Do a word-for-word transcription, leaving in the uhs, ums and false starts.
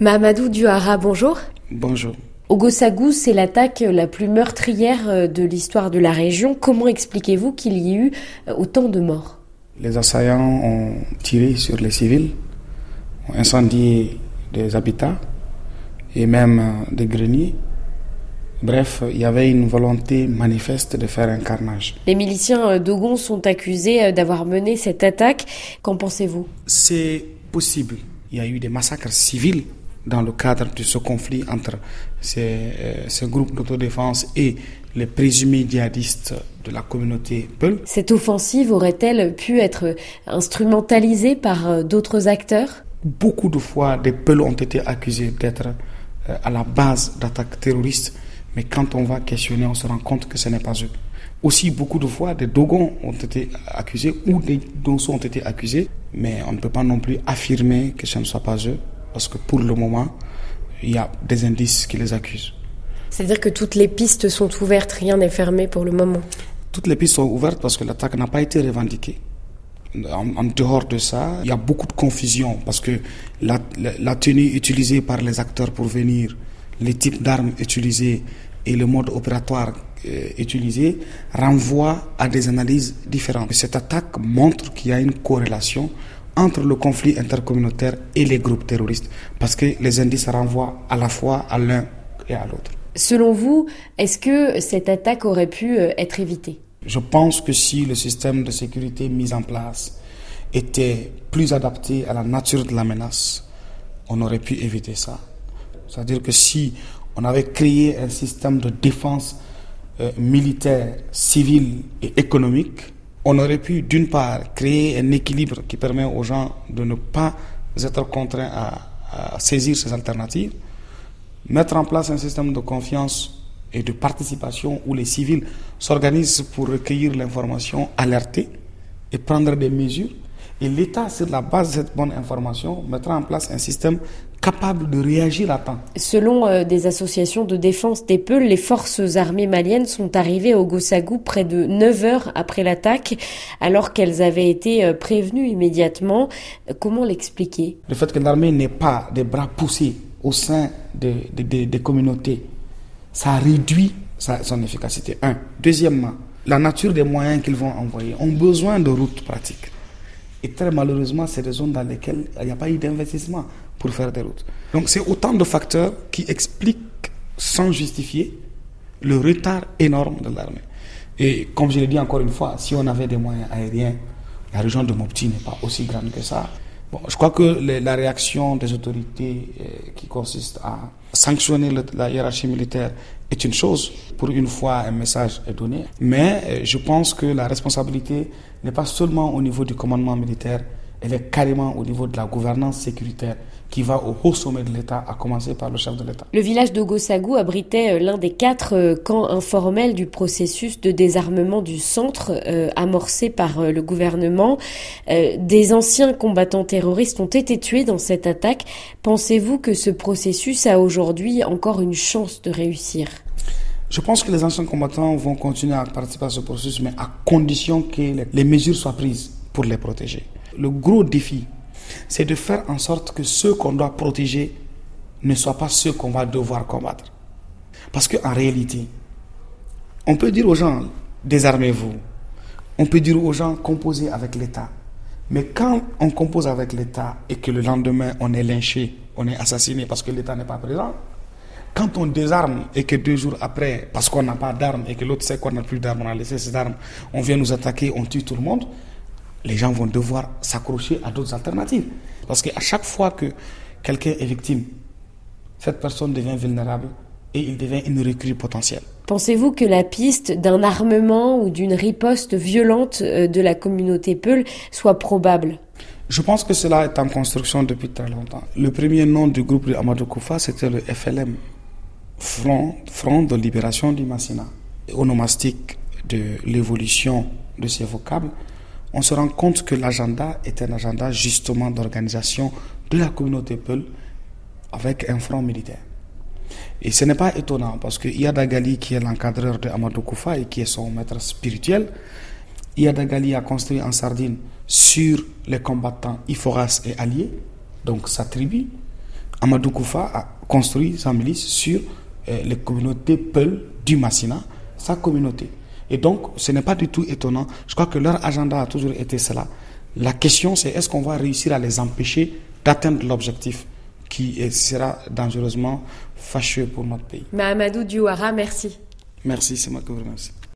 Mahamadou Diouara, bonjour. Bonjour. Au Gossagou, c'est l'attaque la plus meurtrière de l'histoire de la région. Comment expliquez-vous qu'il y ait eu autant de morts ? Les assaillants ont tiré sur les civils, ont incendié des habitats et même des greniers. Bref, il y avait une volonté manifeste de faire un carnage. Les miliciens Dogon sont accusés d'avoir mené cette attaque. Qu'en pensez-vous ? C'est possible. Il y a eu des massacres civils dans le cadre de ce conflit entre ces, euh, ces groupes d'autodéfense et les présumés djihadistes de la communauté Peul. Cette offensive aurait-elle pu être instrumentalisée par d'autres acteurs ? Beaucoup de fois, des Peuls ont été accusés d'être euh, à la base d'attaques terroristes, mais quand on va questionner, on se rend compte que ce n'est pas eux. Aussi, beaucoup de fois, des Dogons ont été accusés ou des Donso ont été accusés, mais on ne peut pas non plus affirmer que ce ne soit pas eux, parce que pour le moment, il y a des indices qui les accusent. C'est-à-dire que toutes les pistes sont ouvertes, rien n'est fermé pour le moment. Toutes les pistes sont ouvertes parce que l'attaque n'a pas été revendiquée. En, en dehors de ça, il y a beaucoup de confusion parce que la, la, la tenue utilisée par les acteurs pour venir, les types d'armes utilisées et le mode opératoire euh, utilisé renvoient à des analyses différentes. Cette attaque montre qu'il y a une corrélation entre le conflit intercommunautaire et les groupes terroristes parce que les indices renvoient à la fois à l'un et à l'autre. Selon vous, est-ce que cette attaque aurait pu être évitée ? Je pense que si le système de sécurité mis en place était plus adapté à la nature de la menace, on aurait pu éviter ça. C'est-à-dire que si on avait créé un système de défense euh, militaire, civile et économique, on aurait pu d'une part créer un équilibre qui permet aux gens de ne pas être contraints à, à saisir ces alternatives, mettre en place un système de confiance et de participation où les civils s'organisent pour recueillir l'information, alerter et prendre des mesures. Et l'État, sur la base de cette bonne information, mettra en place un système capable de réagir à temps. Selon euh, des associations de défense des Peuls, les forces armées maliennes sont arrivées au Gossagou près de neuf heures après l'attaque, alors qu'elles avaient été euh, prévenues immédiatement. Comment l'expliquer ? Le fait que l'armée n'ait pas des bras poussés au sein des, des, des, des communautés, ça réduit sa, son efficacité. Un. Deuxièmement, la nature des moyens qu'ils vont envoyer ont besoin de routes pratiques. Et très malheureusement, c'est des zones dans lesquelles il n'y a pas eu d'investissement pour faire des routes. Donc c'est autant de facteurs qui expliquent, sans justifier, le retard énorme de l'armée. Et comme je l'ai dit encore une fois, si on avait des moyens aériens, la région de Mopti n'est pas aussi grande que ça. Bon, je crois que les, la réaction des autorités euh, qui consiste à sanctionner le, la hiérarchie militaire est une chose. Pour une fois, un message est donné. Mais euh, je pense que la responsabilité n'est pas seulement au niveau du commandement militaire, elle est carrément au niveau de la gouvernance sécuritaire qui va au haut sommet de l'État, à commencer par le chef de l'État. Le village de Gossagou abritait l'un des quatre camps informels du processus de désarmement du centre euh, amorcé par euh, le gouvernement. Euh, des anciens combattants terroristes ont été tués dans cette attaque. Pensez-vous que ce processus a aujourd'hui encore une chance de réussir ? Je pense que les anciens combattants vont continuer à participer à ce processus, mais à condition que les, les mesures soient prises pour les protéger. Le gros défi, c'est de faire en sorte que ceux qu'on doit protéger ne soient pas ceux qu'on va devoir combattre. Parce qu'en réalité, on peut dire aux gens, désarmez-vous. On peut dire aux gens, composez avec l'État. Mais quand on compose avec l'État et que le lendemain, on est lynché, on est assassiné parce que l'État n'est pas présent, quand on désarme et que deux jours après, parce qu'on n'a pas d'armes et que l'autre sait qu'on n'a plus d'armes, on a laissé ses armes, on vient nous attaquer, on tue tout le monde, les gens vont devoir s'accrocher à d'autres alternatives. Parce qu'à chaque fois que quelqu'un est victime, cette personne devient vulnérable et il devient une recrue potentielle. Pensez-vous que la piste d'un armement ou d'une riposte violente de la communauté Peul soit probable ? Je pense que cela est en construction depuis très longtemps. Le premier nom du groupe de Amadou Koufa, c'était le F L M, Front, Front de Libération du Massina. Onomastique de l'évolution de ces vocables, on se rend compte que l'agenda est un agenda justement d'organisation de la communauté Peul avec un front militaire. Et ce n'est pas étonnant parce que Iyada Gali, qui est l'encadreur de Amadou Koufa et qui est son maître spirituel, Iyada Gali a construit en Sardine sur les combattants Iforas et alliés, donc sa tribu. Amadou Koufa a construit sa milice sur euh, les communautés Peul du Massina, sa communauté. Et donc, ce n'est pas du tout étonnant. Je crois que leur agenda a toujours été cela. La question, c'est est-ce qu'on va réussir à les empêcher d'atteindre l'objectif qui sera dangereusement fâcheux pour notre pays. Mahamadou Diouara, merci. Merci, c'est moi qui vous remercie.